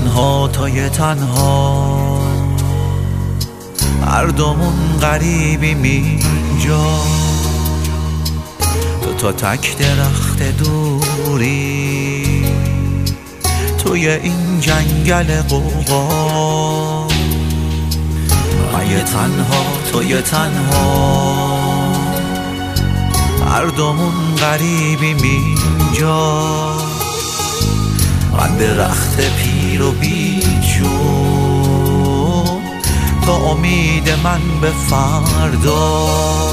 تنها توی تنها، هر دومون غریبیم اینجا، تو تک درخت دوری توی این جنگل قوقا. من تنها توی تنها، هر دومون غریبیم اینجا، من درخت پیر و بیجون، تو امید من به فردا.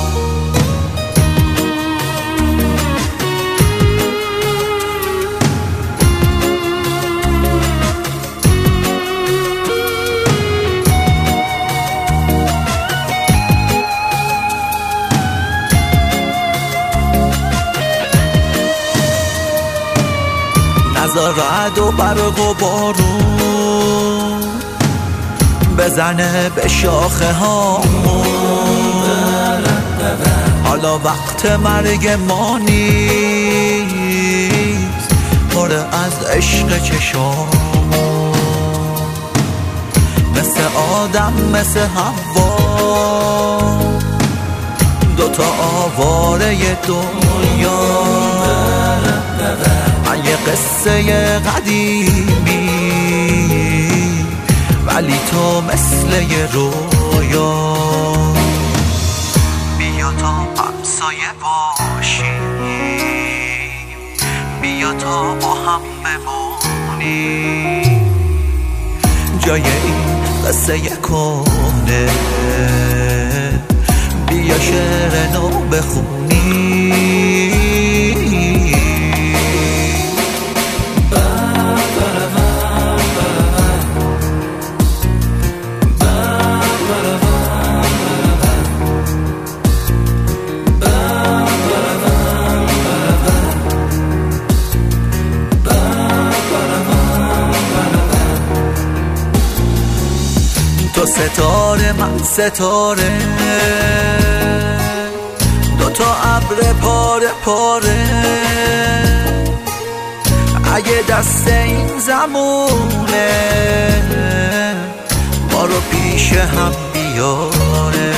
نذار رعد و برق و بارون بزنه به شاخه هامون، حالا وقت مرگ ما نیست، پر از عشق چشامون، مثل آدم مثل حوا، دوتا آواره دنیا. من یه قصه قدیمی، ولی تو مثل یه رویا. بیا تا همسایه باشیم، بیا تا با هم بمونیم، جای این قصه کهنه بیا شعر نو بخونیم. تو ستاره من ستاره، دوتا ابر پاره پاره، اگه دست این زمونه ما رو پیش هم بیاره،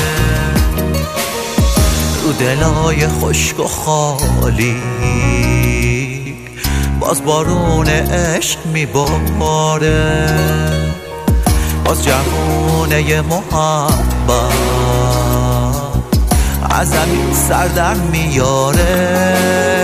رو دلای خشک و خالی باز بارون عشق میباره، باز جوونه محبت از زمین سر در میاره.